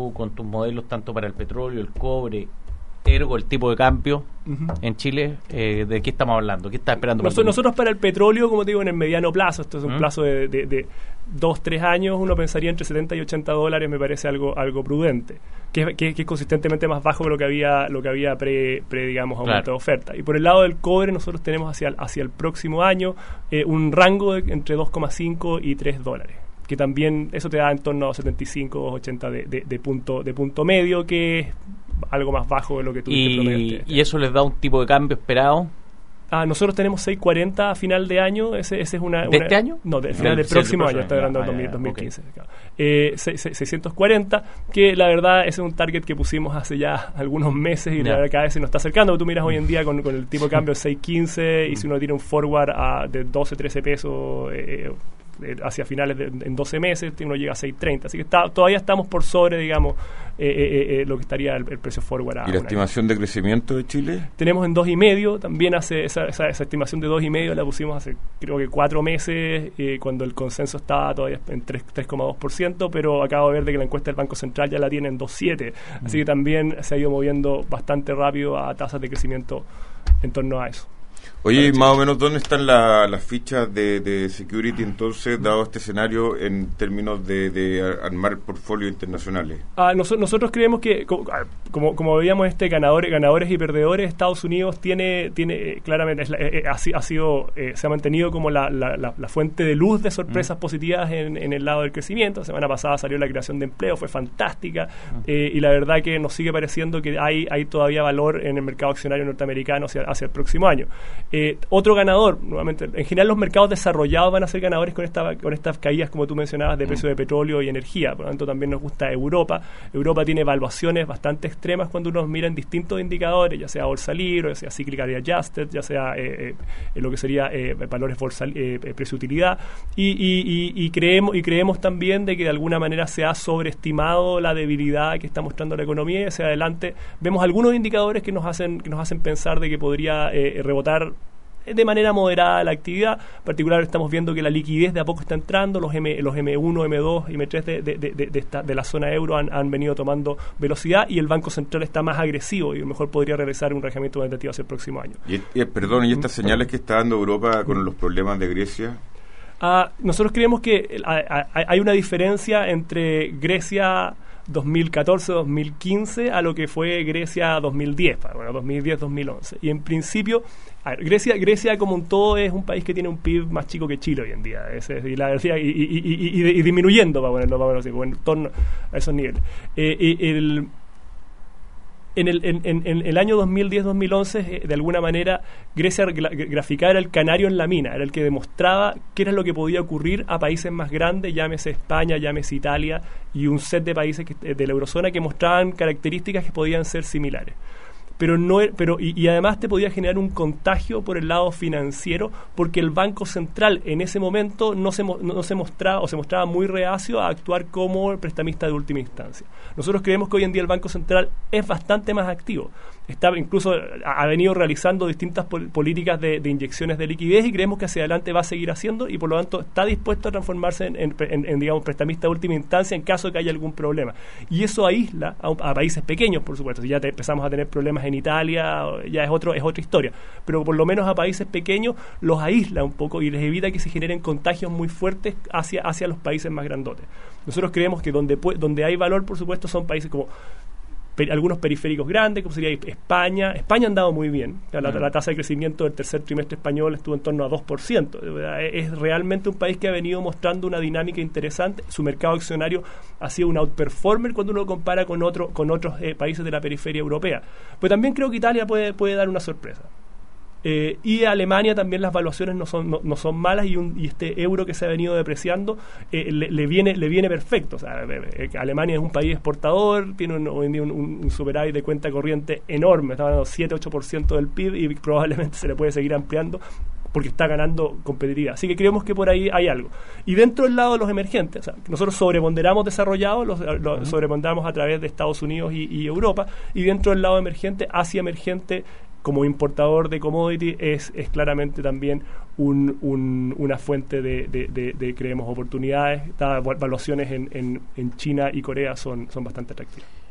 modelos tanto para el petróleo, el cobre, ergo el tipo de cambio uh-huh. en Chile, eh, ¿de qué estamos hablando? ¿Qué está esperando? Nosotros, nosotros para el petróleo, como te digo, en el mediano plazo, esto es un uh-huh. plazo de, de, de dos, tres años, uno pensaría entre setenta y ochenta dólares, me parece algo algo prudente, que, que, que es consistentemente más bajo que lo que había lo que había pre, pre digamos, aumento claro. de oferta. Y por el lado del cobre, nosotros tenemos hacia, hacia el próximo año eh, un rango de entre dos coma cinco y tres dólares, que también eso te da en torno a setenta y cinco o ochenta de, de, de, punto, de punto medio, que es algo más bajo de lo que tuviste promedio. ¿Y eso les da un tipo de cambio esperado? Ah, nosotros tenemos seis cuarenta a final de año. Ese, ese es una, ¿De una, este año? No, del final no, del próximo año, está hablando del dos mil quince. Okay. Eh, seiscientos cuarenta, que la verdad ese es un target que pusimos hace ya algunos meses y yeah. la verdad cada vez se nos está acercando. Tú miras hoy en día con, con el tipo de cambio seis quince y si uno tiene un forward a, de doce, trece pesos eh, hacia finales de, en doce meses uno llega a seis treinta, así que está, todavía estamos por sobre, digamos, eh, eh, eh, lo que estaría el, el precio forward. ¿Y la estimación año. de crecimiento de Chile? Tenemos en dos y medio, también hace esa, esa, esa estimación de dos y medio la pusimos hace creo que cuatro meses, eh, cuando el consenso estaba todavía en tres coma dos por ciento, pero acabo de ver de que la encuesta del Banco Central ya la tiene en dos coma siete, mm. así que también se ha ido moviendo bastante rápido a tasas de crecimiento en torno a eso. Oye, más o menos, ¿dónde están la, las fichas de, de security entonces, dado este escenario, en términos de, de armar portfolios internacionales? Ah, nos, nosotros creemos que, como, como veíamos, este ganadores, ganadores y perdedores, Estados Unidos tiene, tiene claramente, es la, eh, ha, ha sido, eh, se ha mantenido como la, la, la, la fuente de luz de sorpresas mm. positivas en, en el lado del crecimiento. La semana pasada salió la creación de empleo, fue fantástica, mm. eh, y la verdad que nos sigue pareciendo que hay, hay todavía valor en el mercado accionario norteamericano hacia, hacia el próximo año. Eh, otro ganador, nuevamente, en general los mercados desarrollados van a ser ganadores con, esta, con estas caídas, como tú mencionabas, de mm. precio de petróleo y energía. Por lo tanto, también nos gusta Europa. Europa tiene evaluaciones bastante extremas cuando uno mira en distintos indicadores, ya sea bolsa libre, ya sea cyclical adjusted, ya sea eh, eh, lo que sería eh, valores bolsa, eh, precio-utilidad. Y, y, y, y, creemos, y creemos también de que de alguna manera se ha sobreestimado la debilidad que está mostrando la economía, y hacia adelante vemos algunos indicadores que nos hacen, que nos hacen pensar de que podría eh, rebotar de manera moderada la actividad. En particular estamos viendo que la liquidez de a poco está entrando, los M, los eme uno, eme dos y eme tres de, de, de, de, esta, de la zona euro han, han venido tomando velocidad, y el Banco Central está más agresivo y a lo mejor podría realizar un reglamento cuantitativo hacia el próximo año. Y, y, perdón, ¿y estas señales que está dando Europa con los problemas de Grecia? Uh, nosotros creemos que hay, hay una diferencia entre Grecia dos mil catorce dos mil quince a lo que fue Grecia dos mil diez, bueno, dos mil diez dos mil once. Y en principio, a ver, Grecia, Grecia como un todo es un país que tiene un P I B más chico que Chile hoy en día, es, es, y, la, y, y, y, y, y disminuyendo, para ponerlo, para ponerlo así, en torno a esos niveles. Eh, el... En el, en, en, en el año dos mil diez dos mil once, eh, de alguna manera, Grecia gra, graficaba, era el canario en la mina, era el que demostraba qué era lo que podía ocurrir a países más grandes, llámese España, llámese Italia, y un set de países que, de la eurozona que mostraban características que podían ser similares. Pero no pero y, y además te podía generar un contagio por el lado financiero, porque el Banco Central en ese momento no se, no, no se mostraba o se mostraba muy reacio a actuar como el prestamista de última instancia. Nosotros creemos que hoy en día el Banco Central es bastante más activo. Está, incluso ha venido realizando distintas pol- políticas de, de inyecciones de liquidez, y creemos que hacia adelante va a seguir haciendo, y por lo tanto está dispuesto a transformarse en, en, en, en digamos, prestamista de última instancia en caso de que haya algún problema. Y eso aísla a, a países pequeños, por supuesto. Si ya te empezamos a tener problemas en Italia, ya es otro es otra historia, pero por lo menos a países pequeños los aísla un poco y les evita que se generen contagios muy fuertes hacia, hacia los países más grandotes. Nosotros creemos que donde, donde hay valor, por supuesto, son países como per, algunos periféricos grandes, como sería España. España ha andado muy bien. La, la, la tasa de crecimiento del tercer trimestre español estuvo en torno a dos por ciento. Es realmente un país que ha venido mostrando una dinámica interesante. Su mercado accionario ha sido un outperformer cuando uno lo compara con, otro, con otros eh, países de la periferia europea. Pero también creo que Italia puede, puede dar una sorpresa. Eh, y Alemania también las valuaciones no son no, no son malas, y, un, y este euro que se ha venido depreciando eh, le, le viene le viene perfecto. O sea, eh, Alemania es un país exportador, tiene un, hoy en día un, un superávit de cuenta corriente enorme, está hablando siete a ocho por ciento del P I B, y probablemente se le puede seguir ampliando porque está ganando competitividad. Así que creemos que por ahí hay algo. Y dentro del lado de los emergentes, o sea, nosotros sobreponderamos desarrollados, los, los uh-huh. sobreponderamos a través de Estados Unidos y, y Europa, y dentro del lado emergente, Asia emergente, como importador de commodity, es, es claramente también un, un, una fuente de, de, de, de, creemos, oportunidades. Las valuaciones en, en, en China y Corea son, son bastante atractivas.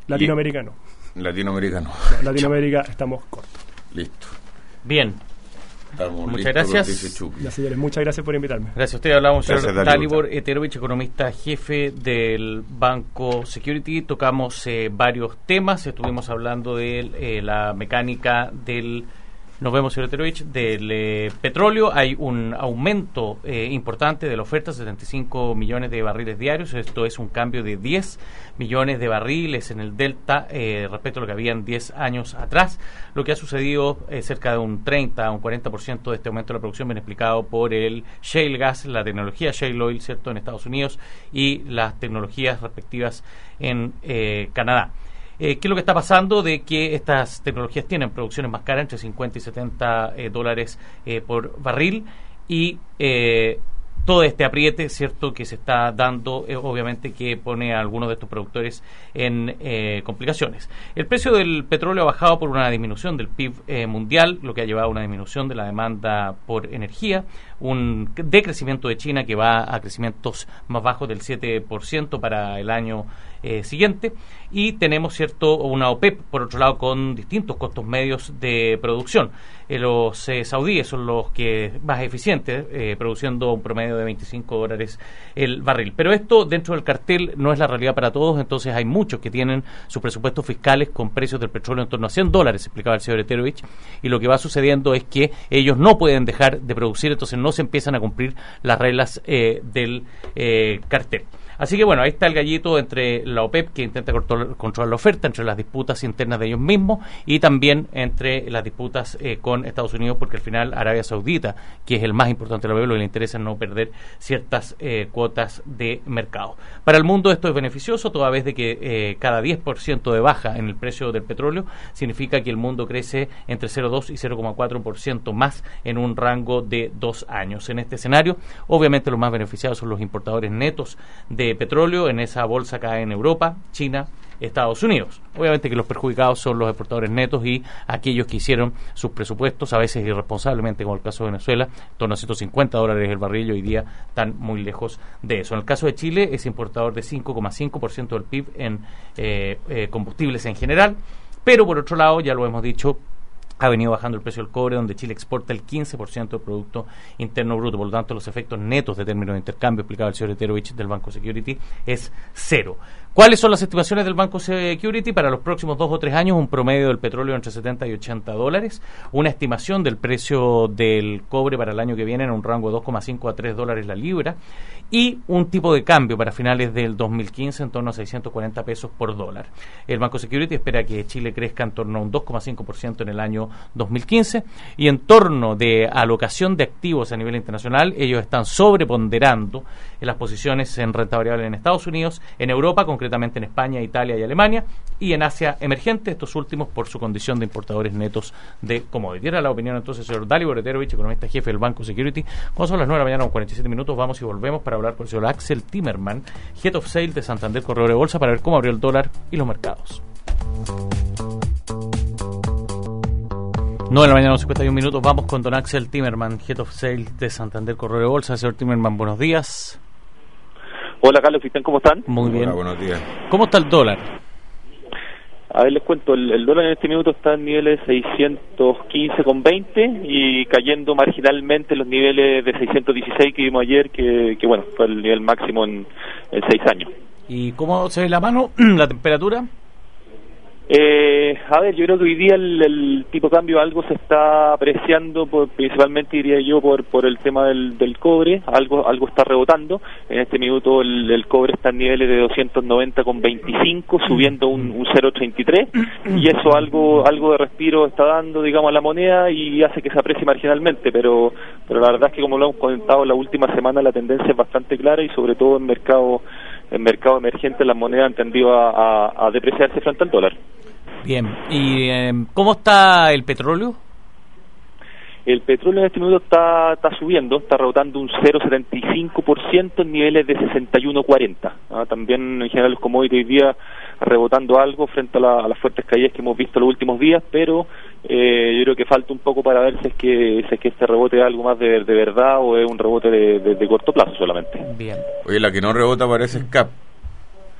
Latinoamericano. Latinoamericano. No, Latinoamérica estamos cortos. Listo. Bien. Estamos muchas listos, gracias. Ya, señores, muchas gracias por invitarme. Gracias a usted. Hablamos con el señor Gracias, Dalibor Eterovich, economista jefe del Banco Security. Tocamos eh, varios temas. Estuvimos hablando de eh, la mecánica del... Nos vemos, señor Eterovich, del eh, petróleo. Hay un aumento eh, importante de la oferta, setenta y cinco millones de barriles diarios. Esto es un cambio de diez millones de barriles en el delta eh, respecto a lo que habían diez años atrás. Lo que ha sucedido es cerca de un treinta a un cuarenta por ciento de este aumento de la producción, bien explicado por el shale gas, la tecnología shale oil, ¿cierto?, en Estados Unidos, y las tecnologías respectivas en eh, Canadá. Eh, ¿Qué es lo que está pasando? De que estas tecnologías tienen producciones más caras, entre cincuenta y setenta eh, dólares eh, por barril, y eh, todo este apriete, cierto, que se está dando, eh, obviamente que pone a algunos de estos productores en eh, complicaciones. El precio del petróleo ha bajado por una disminución del P I B eh, mundial, lo que ha llevado a una disminución de la demanda por energía, un decrecimiento de China que va a crecimientos más bajos del siete por ciento para el año eh, siguiente, y tenemos, cierto, una OPEP, por otro lado, con distintos costos medios de producción. Eh, los eh, saudíes son los que más eficientes, eh, produciendo un promedio de veinticinco dólares el barril. Pero esto, dentro del cartel, no es la realidad para todos. Entonces hay muchos que tienen sus presupuestos fiscales con precios del petróleo en torno a cien dólares, explicaba el señor Eterovich, y lo que va sucediendo es que ellos no pueden dejar de producir, entonces no se empiezan a cumplir las reglas eh, del eh, cartel. Así que bueno, ahí está el gallito entre la OPEP, que intenta controlar la oferta, entre las disputas internas de ellos mismos, y también entre las disputas eh, con Estados Unidos, porque al final Arabia Saudita, que es el más importante de la OPEP, lo que le interesa es no perder ciertas eh, cuotas de mercado. Para el mundo esto es beneficioso, toda vez de que eh, cada diez por ciento de baja en el precio del petróleo significa que el mundo crece entre cero coma dos y cero coma cuatro por ciento más en un rango de dos años. En este escenario, obviamente los más beneficiados son los importadores netos de petróleo. En esa bolsa caen Europa, China, Estados Unidos. Obviamente que los perjudicados son los exportadores netos y aquellos que hicieron sus presupuestos, a veces irresponsablemente, como el caso de Venezuela, en torno a ciento cincuenta dólares el barril, hoy día están muy lejos de eso. En el caso de Chile, es importador de cinco coma cinco por ciento del P I B en eh, eh, combustibles en general, pero por otro lado, ya lo hemos dicho, ha venido bajando el precio del cobre, donde Chile exporta el quince por ciento del Producto Interno Bruto. Por lo tanto, los efectos netos de términos de intercambio, explicaba el señor Eterovich del Banco Security, es cero. ¿Cuáles son las estimaciones del Banco Security para los próximos dos o tres años? Un promedio del petróleo entre setenta y ochenta dólares, una estimación del precio del cobre para el año que viene en un rango de dos coma cinco a tres dólares la libra, y un tipo de cambio para finales del dos mil quince en torno a seiscientos cuarenta pesos por dólar. El Banco Security espera que Chile crezca en torno a un dos coma cinco por ciento en el año dos mil quince, y en torno de alocación de activos a nivel internacional, ellos están sobreponderando en las posiciones en renta variable en Estados Unidos, en Europa, concretamente en España, Italia y Alemania, y en Asia emergente, estos últimos por su condición de importadores netos de commodity. Era la opinión entonces del señor Dalibor Eterovich, economista jefe del Banco Security. Cuando son las nueve de la mañana con cuarenta y siete minutos, vamos y volvemos para hablar con el señor Axel Timerman, Head of Sales de Santander Corredor de Bolsa, para ver cómo abrió el dólar y los mercados. nueve de la mañana, cincuenta y un minutos, vamos con don Axel Timerman, Head of Sales de Santander Corredor de Bolsa. Señor Timerman, buenos días. Hola Carlos, Cristian, ¿cómo están? Muy bien. Hola, buenos días. ¿Cómo está el dólar? A ver, les cuento, el, el dólar en este minuto está en niveles seiscientos quince con veinte y cayendo marginalmente los niveles de seiscientos dieciséis que vimos ayer, que, que bueno, fue el nivel máximo en, en seis años. ¿Y cómo se ve la mano, la temperatura? Eh, a ver, yo creo que hoy día el, el tipo de cambio algo se está apreciando, por, principalmente diría yo por por el tema del, del cobre, algo algo está rebotando. En este minuto el, el cobre está en niveles de doscientos noventa con veinticinco, subiendo un, un cero coma treinta y tres, y eso algo algo de respiro está dando, digamos, a la moneda y hace que se aprecie marginalmente, pero pero la verdad es que, como lo hemos comentado la última semana, la tendencia es bastante clara, y sobre todo en mercado en mercado emergente las monedas han tendido a, a, a depreciarse frente al dólar. Bien, ¿y eh, cómo está el petróleo? El petróleo en este minuto está, está subiendo, está rebotando un cero coma setenta y cinco por ciento en niveles de sesenta y uno cuarenta. ¿Ah? También en general los commodities hoy día rebotando algo frente a, la, a las fuertes caídas que hemos visto los últimos días, pero eh, yo creo que falta un poco para ver si es que si es que este rebote es algo más de, de verdad o es un rebote de, de, de corto plazo solamente. Bien. Oye, la que no rebota parece es C A P.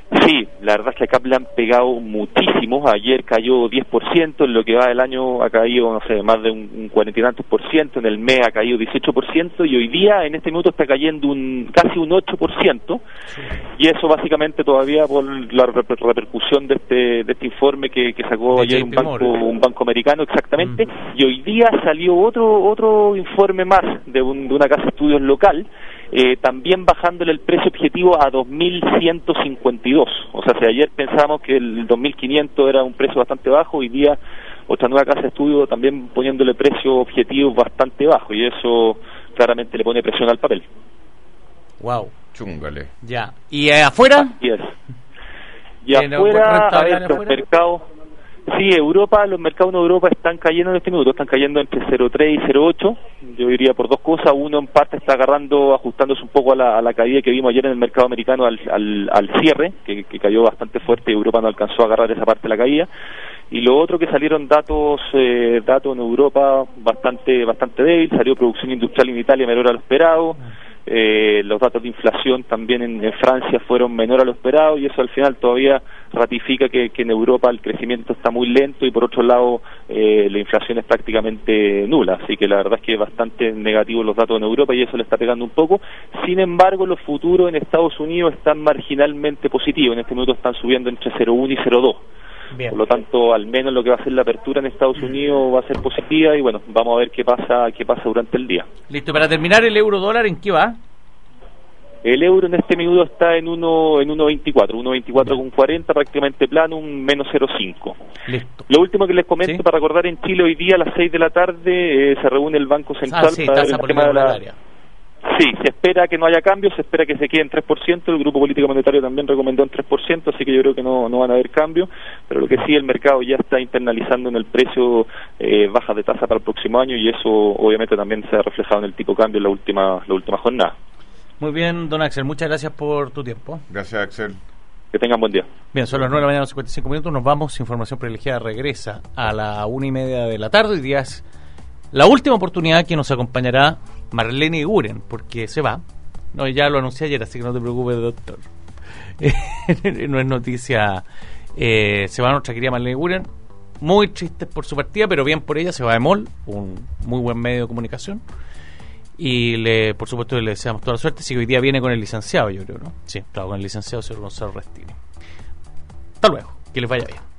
Sí, la verdad es que acá le han pegado muchísimo. Ayer cayó diez por ciento, en lo que va del año ha caído, no sé, más de un, un cuarenta y tantos por ciento, en el mes ha caído dieciocho por ciento y hoy día, en este minuto, está cayendo un casi un ocho por ciento. Sí. Y eso básicamente todavía por la repercusión de este de este informe que, que sacó de ayer un banco, un banco americano, exactamente. Mm. Y hoy día salió otro otro informe más de, un, de una casa de estudios local, Eh, también bajándole el precio objetivo a dos mil ciento cincuenta y dos. O sea, si ayer pensábamos que el dos mil quinientos era un precio bastante bajo, hoy día otra nueva casa de estudio también poniéndole precio objetivo bastante bajo, y eso claramente le pone presión al papel. Wow, chúngale. Ya. ¿Y eh, afuera? Yes. Y afuera, a ver, los mercados... Sí, Europa, los mercados en Europa están cayendo en este minuto, están cayendo entre cero coma tres y cero coma ocho, yo diría por dos cosas. Uno, en parte, está agarrando, ajustándose un poco a la, a la caída que vimos ayer en el mercado americano al, al, al cierre, que, que cayó bastante fuerte, y Europa no alcanzó a agarrar esa parte de la caída. Y lo otro, que salieron datos eh, datos en Europa bastante bastante débil, salió producción industrial en Italia menor a lo esperado. Eh, los datos de inflación también en, en Francia fueron menor a lo esperado, y eso al final todavía ratifica que, que en Europa el crecimiento está muy lento, y por otro lado eh, la inflación es prácticamente nula, así que la verdad es que es bastante negativo los datos en Europa y eso le está pegando un poco. Sin embargo, los futuros en Estados Unidos están marginalmente positivos, en este minuto están subiendo entre cero coma uno y cero coma dos. Bien. Por lo tanto, al menos lo que va a ser la apertura en Estados Unidos va a ser positiva, y bueno, vamos a ver qué pasa qué pasa durante el día. Listo, para terminar, el euro dólar, ¿en qué va? El euro en este minuto está en uno en uno veinticuatro, uno veinticuatro con cuarenta, prácticamente plano, un menos cero coma cinco. Listo. Lo último que les comento, ¿sí?, para recordar, en Chile hoy día a las seis de la tarde eh, se reúne el Banco Central ah, sí, para ver el tema de la... Sí, se espera que no haya cambios, se espera que se quede en tres por ciento, el Grupo Político Monetario también recomendó en tres por ciento, así que yo creo que no, no van a haber cambios, pero lo que sí, el mercado ya está internalizando en el precio eh, bajas de tasa para el próximo año, y eso obviamente también se ha reflejado en el tipo de cambio en la última, la última jornada. Muy bien, don Axel, muchas gracias por tu tiempo. Gracias, Axel. Que tengan buen día. Bien, son las nueve de la mañana, cincuenta y cinco minutos, nos vamos. Información privilegiada regresa a la una y media de la tarde. Hoy día es la última oportunidad que nos acompañará Marlene Guren, porque se va. No, ya lo anuncié ayer, así que no te preocupes, doctor. No es noticia. Eh, se va nuestra querida Marlene Guren. Muy triste por su partida, pero bien por ella. Se va de M O L, un muy buen medio de comunicación. Y le, por supuesto, le deseamos toda la suerte. Así que hoy día viene con el licenciado, yo creo, ¿no? Sí, claro, con el licenciado señor Gonzalo Restini. Hasta luego, que les vaya bien.